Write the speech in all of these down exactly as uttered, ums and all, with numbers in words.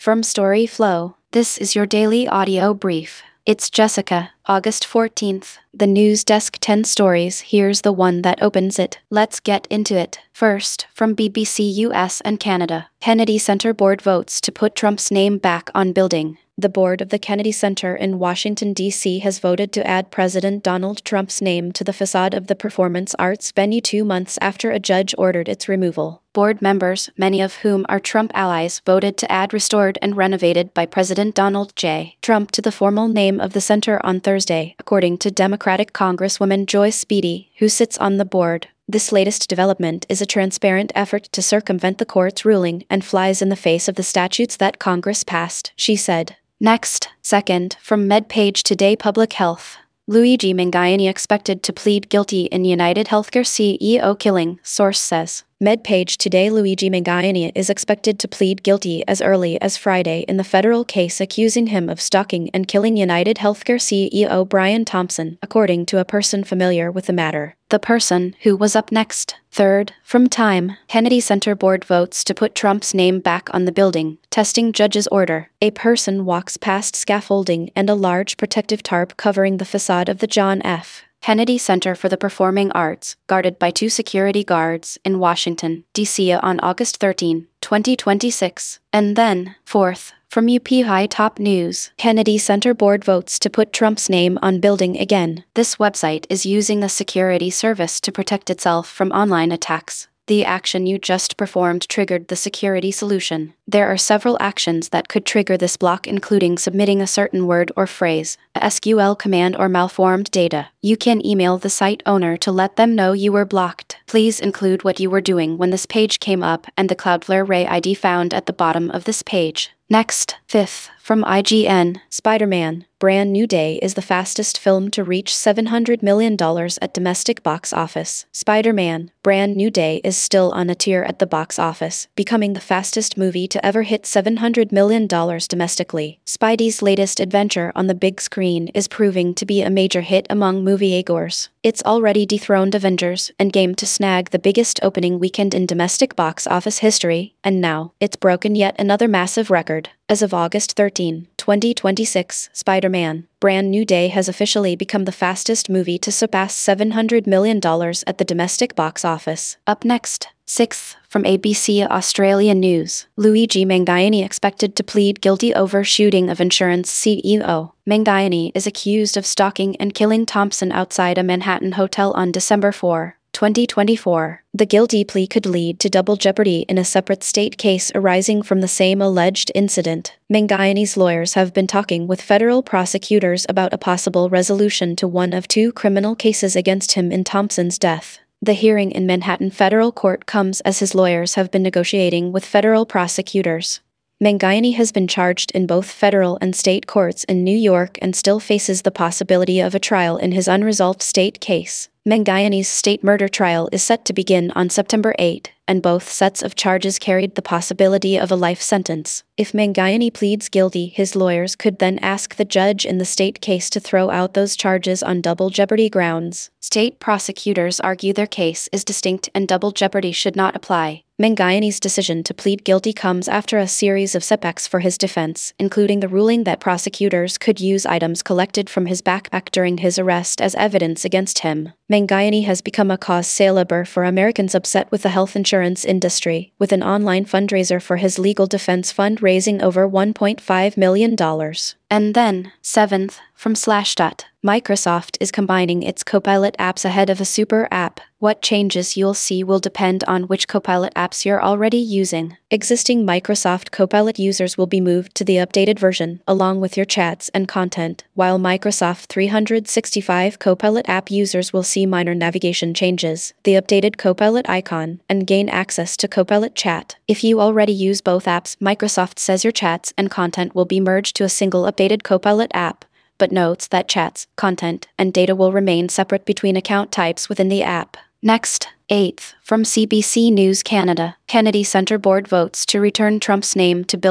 From StoryFlow, this is your daily audio brief. It's Jessica, August fourteenth. The news desk ten stories. Here's the one that opens it. Let's get into it. First, from B B C U S and Canada. Kennedy Center Board votes to put Trump's name back on building. The board of the Kennedy Center in Washington, D C has voted to add President Donald Trump's name to the facade of the performance arts venue two months after a judge ordered its removal. Board members, many of whom are Trump allies, voted to add restored and renovated by President Donald J. Trump to the formal name of the center on Thursday, according to Democratic Congresswoman Joyce Beatty, who sits on the board. This latest development is a transparent effort to circumvent the court's ruling and flies in the face of the statutes that Congress passed, she said. Next, second, from MedPage Today Public Health. Luigi Mangione expected to plead guilty in United Healthcare C E O killing, source says. MedPage Today Luigi Mangione is expected to plead guilty as early as Friday in the federal case accusing him of stalking and killing United Healthcare C E O Brian Thompson, according to a person familiar with the matter. The person who was up next. Third, from Time, Kennedy Center Board votes to put Trump's name back on the building, testing judge's order. A person walks past scaffolding and a large protective tarp covering the facade of the John F. Kennedy Center for the Performing Arts, guarded by two security guards in Washington, D C on August thirteenth, twenty twenty-six. And then, fourth, from U P High Top News, Kennedy Center Board votes to put Trump's name on building again. This website is using the security service to protect itself from online attacks. The action you just performed triggered the security solution. There are several actions that could trigger this block, including submitting a certain word or phrase, a S Q L command, or malformed data. You can email the site owner to let them know you were blocked. Please include what you were doing when this page came up and the Cloudflare Ray I D found at the bottom of this page. Next, fifth, from I G N, Spider-Man, Brand New Day is the fastest film to reach seven hundred million dollars at domestic box office. Spider-Man, Brand New Day is still on a tier at the box office, becoming the fastest movie to ever hit seven hundred million dollars domestically. Spidey's latest adventure on the big screen is proving to be a major hit among moviegoers. It's already dethroned Avengers Endgame to snag the biggest opening weekend in domestic box office history, and now it's broken yet another massive record. As of August thirteenth, twenty twenty-six, Spider-Man, Brand New Day has officially become the fastest movie to surpass seven hundred million dollars at the domestic box office. Up next, sixth, from A B C Australia News, Luigi Mangione expected to plead guilty over shooting of insurance C E O. Mangione is accused of stalking and killing Thompson outside a Manhattan hotel on December fourth, twenty twenty-four. The guilty plea could lead to double jeopardy in a separate state case arising from the same alleged incident. Mangione's lawyers have been talking with federal prosecutors about a possible resolution to one of two criminal cases against him in Thompson's death. The hearing in Manhattan federal court comes as his lawyers have been negotiating with federal prosecutors. Mangione has been charged in both federal and state courts in New York and still faces the possibility of a trial in his unresolved state case. Mangione's state murder trial is set to begin on September eighth, and both sets of charges carried the possibility of a life sentence. If Mangione pleads guilty, his lawyers could then ask the judge in the state case to throw out those charges on double jeopardy grounds. State prosecutors argue their case is distinct and double jeopardy should not apply. Mangione's decision to plead guilty comes after a series of setbacks for his defense, including the ruling that prosecutors could use items collected from his backpack during his arrest as evidence against him. Mangione has become a cause célèbre for Americans upset with the health insurance industry, with an online fundraiser for his legal defense fund raising over one point five million dollars. And then, seventh, from Slashdot, Microsoft is combining its Copilot apps ahead of a super app. What changes you'll see will depend on which Copilot apps you're already using. Existing Microsoft Copilot users will be moved to the updated version, along with your chats and content, while Microsoft three sixty-five Copilot app users will see minor navigation changes, the updated Copilot icon, and gain access to Copilot Chat. If you already use both apps, Microsoft says your chats and content will be merged to a single updated Copilot app, but notes that chats, content, and data will remain separate between account types within the app. Next, eighth, from C B C News Canada, Kennedy Center Board votes to return Trump's name to building.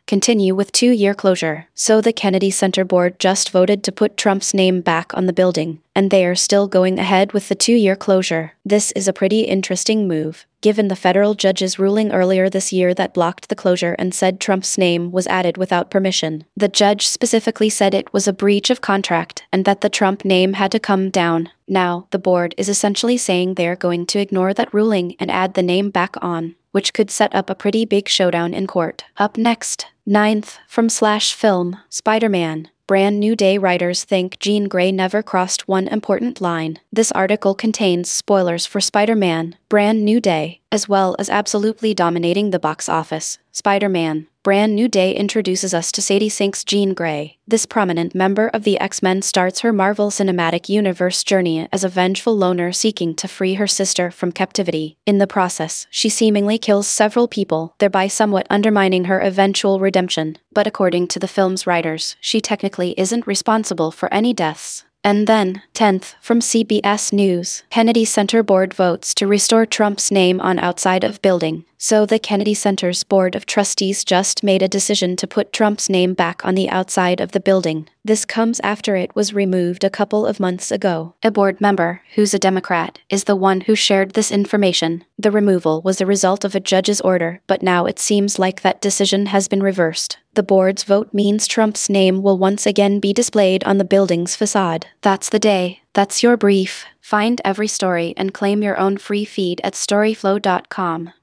continue with two-year closure. So the Kennedy Center Board just voted to put Trump's name back on the building, and they are still going ahead with the two-year closure. This is a pretty interesting move, given the federal judge's ruling earlier this year that blocked the closure and said Trump's name was added without permission. The judge specifically said it was a breach of contract and that the Trump name had to come down. Now, the board is essentially saying they're going to ignore that ruling and add the name back on, which could set up a pretty big showdown in court. Up next, ninth, from Slash Film, Spider-Man. Brand New Day writers think Jean Grey never crossed one important line. This article contains spoilers for Spider-Man, Brand New Day, as well as absolutely dominating the box office. Spider-Man, Brand New Day introduces us to Sadie Sink's Jean Grey. This prominent member of the X-Men starts her Marvel Cinematic Universe journey as a vengeful loner seeking to free her sister from captivity. In the process, she seemingly kills several people, thereby somewhat undermining her eventual redemption. But according to the film's writers, she technically isn't responsible for any deaths. And then, tenth, from C B S News, Kennedy Center Board votes to restore Trump's name on outside of building. So the Kennedy Center's Board of Trustees just made a decision to put Trump's name back on the outside of the building. This comes after it was removed a couple of months ago. A board member, who's a Democrat, is the one who shared this information. The removal was a result of a judge's order, but now it seems like that decision has been reversed. The board's vote means Trump's name will once again be displayed on the building's facade. That's the day. That's your brief. Find every story and claim your own free feed at storyflow dot com.